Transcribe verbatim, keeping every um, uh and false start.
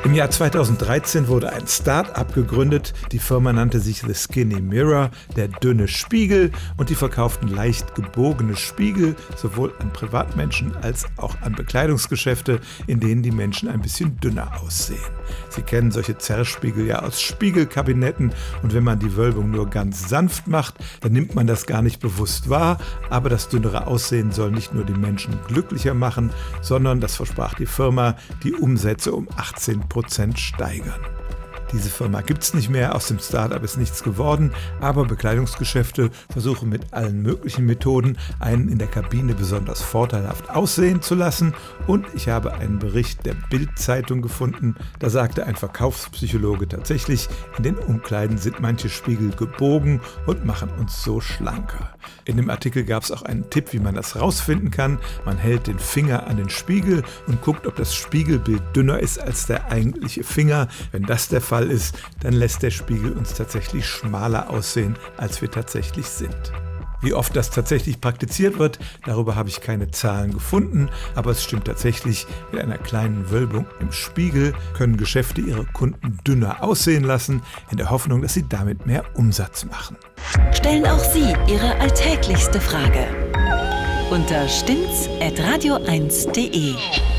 Im Jahr zweitausenddreizehn wurde ein Start-up gegründet. Die Firma nannte sich The Skinny Mirror, der dünne Spiegel, und die verkauften leicht gebogene Spiegel sowohl an Privatmenschen als auch an Bekleidungsgeschäfte, in denen die Menschen ein bisschen dünner aussehen. Sie kennen solche Zerrspiegel ja aus Spiegelkabinetten, und wenn man die Wölbung nur ganz sanft macht, dann nimmt man das gar nicht bewusst wahr. Aber das dünnere Aussehen soll nicht nur die Menschen glücklicher machen, sondern, das versprach die Firma, die Umsätze um achtzehn Prozent steigern. Diese Firma gibt es nicht mehr, aus dem Start-up ist nichts geworden, aber Bekleidungsgeschäfte versuchen mit allen möglichen Methoden, einen in der Kabine besonders vorteilhaft aussehen zu lassen. Und ich habe einen Bericht der Bild-Zeitung gefunden, da sagte ein Verkaufspsychologe tatsächlich, in den Umkleiden sind manche Spiegel gebogen und machen uns so schlanker. In dem Artikel gab es auch einen Tipp, wie man das rausfinden kann. Man hält den Finger an den Spiegel und guckt, ob das Spiegelbild dünner ist als der eigentliche Finger. Wenn das der Fall ist, dann lässt der Spiegel uns tatsächlich schmaler aussehen, als wir tatsächlich sind. Wie oft das tatsächlich praktiziert wird, darüber habe ich keine Zahlen gefunden, aber es stimmt tatsächlich, mit einer kleinen Wölbung im Spiegel können Geschäfte ihre Kunden dünner aussehen lassen, in der Hoffnung, dass sie damit mehr Umsatz machen. Stellen auch Sie Ihre alltäglichste Frage unter stimmt's at radio eins punkt de.